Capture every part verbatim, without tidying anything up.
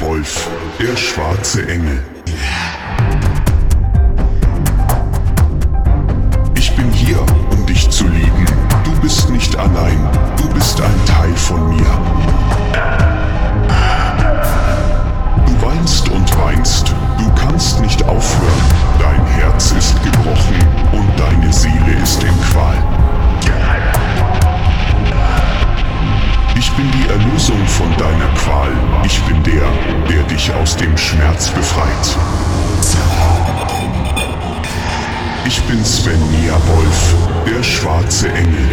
Wolf, der schwarze Engel. Ich bin hier, um dich zu lieben. Du bist nicht allein, du bist ein Teil von mir. Du weinst und weinst, du kannst nicht aufhören. Dein Herz ist gebrochen und deine Seele ist in Qual. Ich bin die Erlösung von deiner Qual. Ich bin der, der dich aus dem Schmerz befreit. Ich bin Svenja Wolf, der schwarze Engel.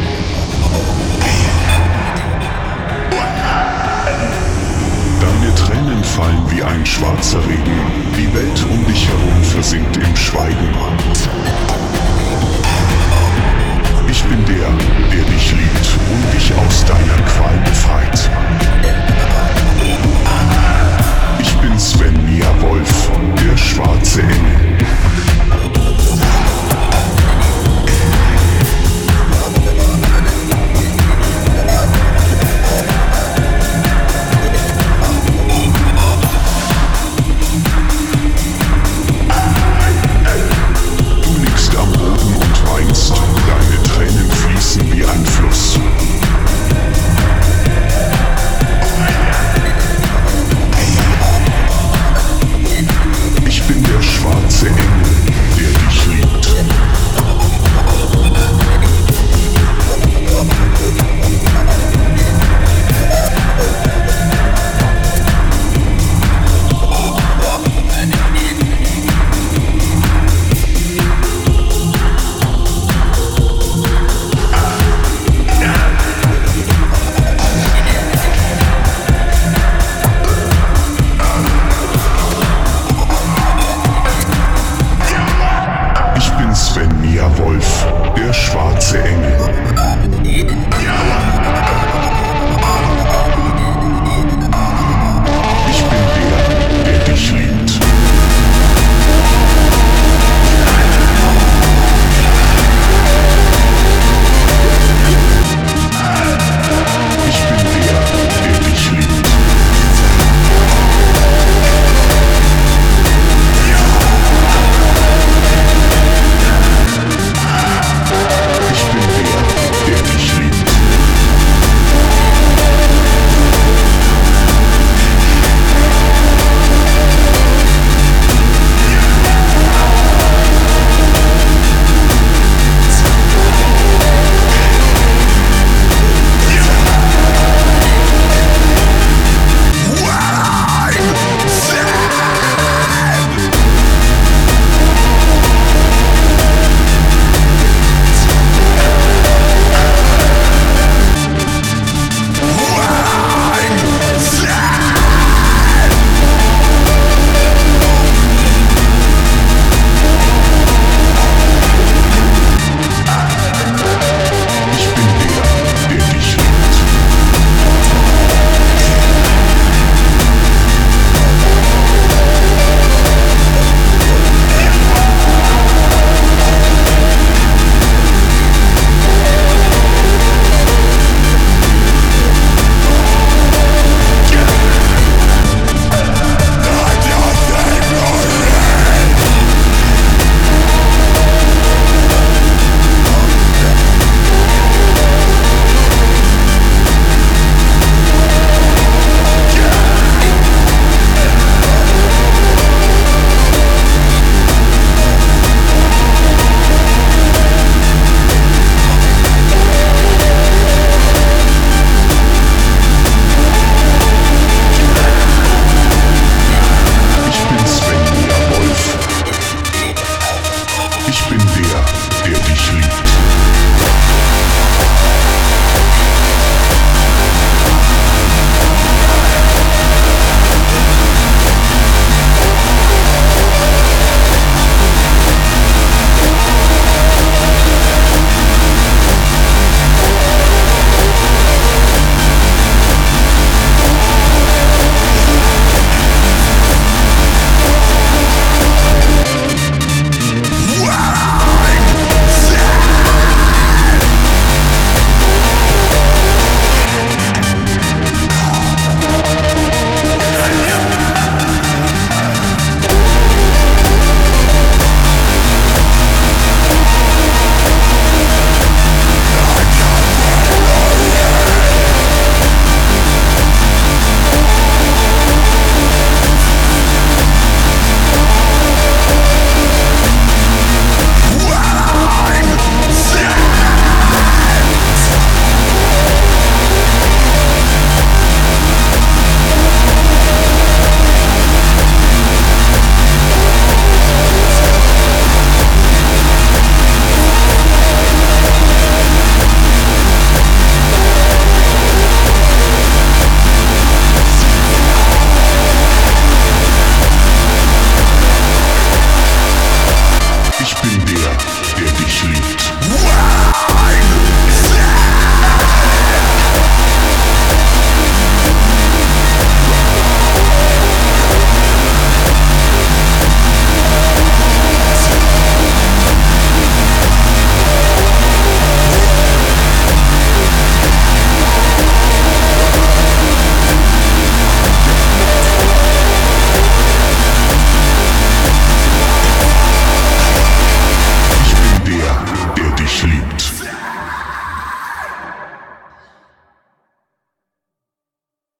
Deine Tränen fallen wie ein schwarzer Regen. Die Welt um dich herum versinkt im Schweigen. Ich bin der, der dich liebt und dich aus deiner